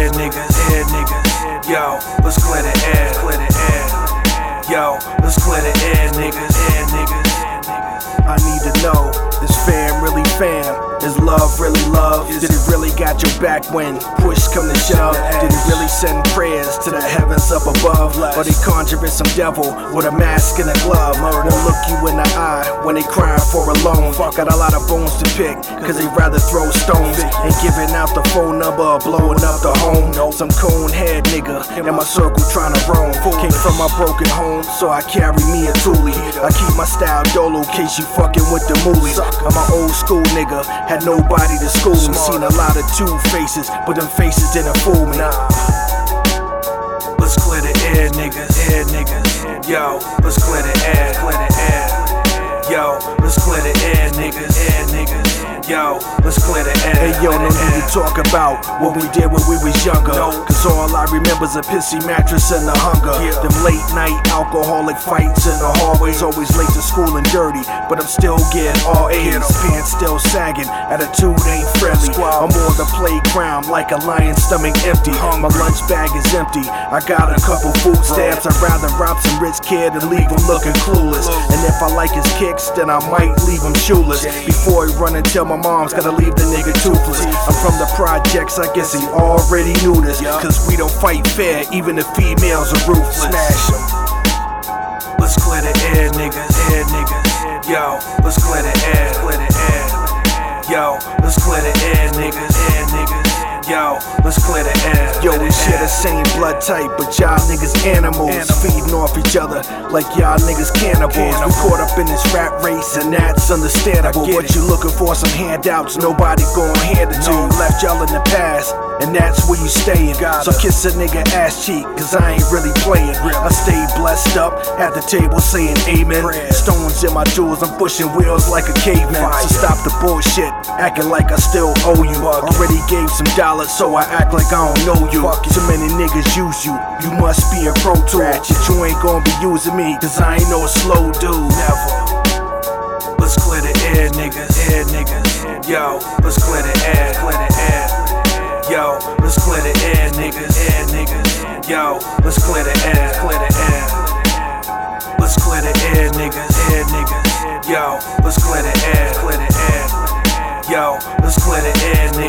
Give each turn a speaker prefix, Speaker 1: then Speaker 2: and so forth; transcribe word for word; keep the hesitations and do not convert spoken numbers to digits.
Speaker 1: air, niggas, air, niggas. Yo, let's clear the air, clear the air. Yo, let's clear the air, niggas, air, niggas. I need to know, is fam really fam? Is love really love? Did it really got your back when push come to shove? Did it really send prayers to the heavens up above? Or they conjuring some devil with a mask and a glove? Or they look you in the eye when they crying for a loan? Got a lot of bones to pick, cause they rather throw stones and giving out the phone number or blowing up the home. Some cone head nigga in my circle trying to roam. Came from a broken home, so I carry me a toolie. I keep my style dolo, case you fucking with the moolies. I'm an old school nigga, had nobody to school me. Seen a lot of two faces, but them faces didn't fool me. Let's clear the air, niggas, air, niggas. Yo, let's clear the air, clear the air. Yo, let's clear the air, niggas, air, niggas. Yo, let's clear the air. Hey yo, no need to talk about what we did when we was younger. Cause all I remember's a pissy mattress and the hunger. Them late night alcoholic fights in the hallways. Always late to school and dirty, but I'm still getting all A's. Pants still sagging, attitude ain't friendly. I'm on the playground like a lion's stomach empty. My lunch bag is empty, I got a couple food stamps. I'd rather rob some rich kid and leave him looking clueless. And if I like his kicks, then I might leave him shoeless. Before he run and tell my mom's gotta leave the nigga toothless. I'm from the projects, I guess he already knew this. Cause we don't fight fair, even the females are ruthless. Smash 'em. Let's clear the air, niggas, air, niggas. Yo, let's clear the air, clear the air. Yo, let's clear the air, niggas, air, niggas. Yo, let's clear the air. Yo, we share the same blood type, but y'all niggas animals. Feeding off each other like y'all niggas cannibals. We caught up in this rap race, and that's understandable. What you looking for, some handouts, nobody gon' hand it to you. Left y'all in the past, and that's where you stayin'. So kiss a nigga ass cheek, cause I ain't really playin'. I stay blessed up at the table saying amen. Stones in my jewels, I'm pushing wheels like a caveman. So stop the bullshit, acting like I still owe you. Already gave some dollars, so I act like I don't know you. Too many niggas use you, you must be a pro tool. You ain't gon' be using me, cause I ain't no slow dude. Never. Let's clear the air, niggas, air, niggas. Yo, let's clear the air, clear the air. Yo, let's clear the air, niggas, air, niggas. Yo, let's clear the air, clear the air. Let's clear the air, niggas, air, niggas. Yo, let's clear the air, clear the air. Yo, let's clear the air, niggas.